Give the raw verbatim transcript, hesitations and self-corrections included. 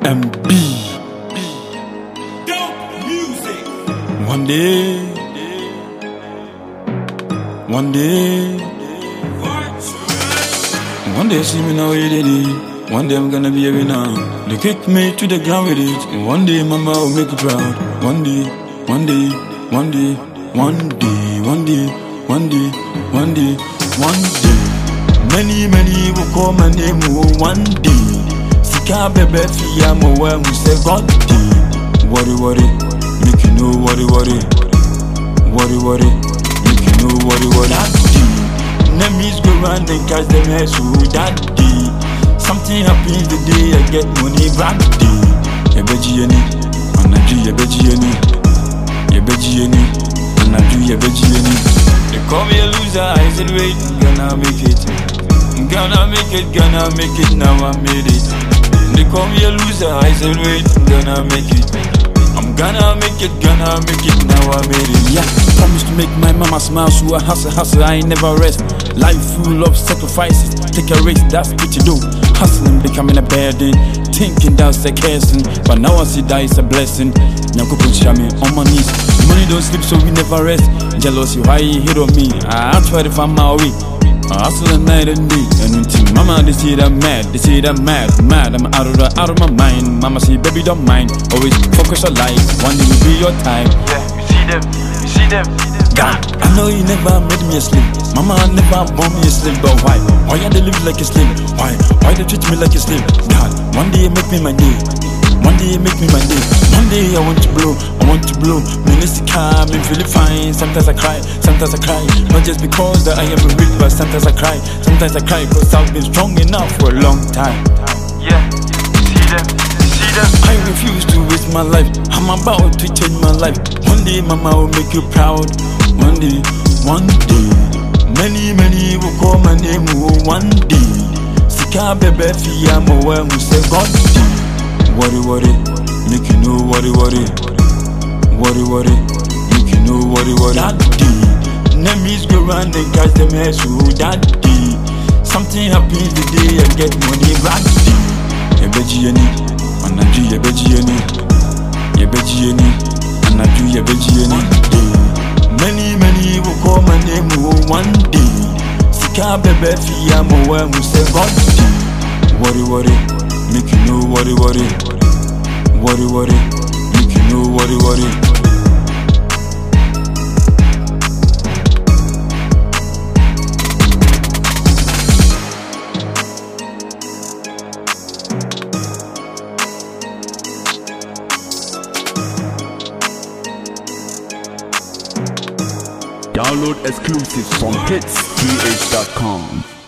M B. One day, one day, one day see me now, it. One day I'm gonna be a winner. They kick me to the ground with it. And one day mama will make you proud. One day, one day, one day, one day, one day, one day, one day, one day. Many, many will call my name one day. Sika bebe fiya mo when we say God day. Worry, worry, make you know worry, worry. Worry, worry, make you know worry, worry. That day, enemies go round and catch them heads. So that day, something happens the day I get money back day. Yebeji yeni, anaju yebeji yeni. Yebeji yeni, anaju yebeji yeni. They call me a loser, I said wait, gonna make it. Gonna make it, gonna make it, now I made it. They call me a loser, I said wait, gonna make it. I'm gonna make it, gonna make it, now I made it. Yeah, promise to make my mama smile, so I hustle, hustle, I ain't never rest. Life full of sacrifices, take a risk, that's what you do. Hustling, becoming a burden, thinking that's a cursing. But now I see that it's a blessing. Nyanko me on my knees. Money don't sleep, so we never rest. Jealousy, why you hit on me? I try to find my way. I hustle at night and day. And until mama, they say I'm mad, they say I'm mad, mad. I'm out of the, out of my mind. Mama say, baby, don't mind. Always focus on life. One day will be your time. Yeah, you see them, you see them. God, I know you never made me a slave. Mama never born me a slave, but why? Why are they live like a slave? Why? Why they treat me like a slave? God, one day you make me my day. One day you make me my day. One day I want to blow, I want to blow. Minister calm, I'm feeling fine. Sometimes I cry, sometimes I cry. Not just because that I am a weak, but sometimes I cry. Sometimes I cry because I've been strong enough for a long time. Yeah, you see them, you see them. I refuse to waste my life. I'm about to change my life. One day mama will make you proud. One day, one day. Many, many will call my name one day. Sika bebe fiya mo when we say God day. Worry, worry, make you know worry, worry. Worry, worry, make you know worry, worry. That day, enemies go round and catch them heads. So that day, something happens the day I get money back day. Yebeji yeni, anaju yebeji yeni. Yebeji yeni, anaju yebeji yeni. Many, many will call my name one day. Sika bebe fiya mo when we say God day. Worry, worry, make you know worry, worry. Worry, worry, make you know worry, worry. Download exclusives from hits t h dot com.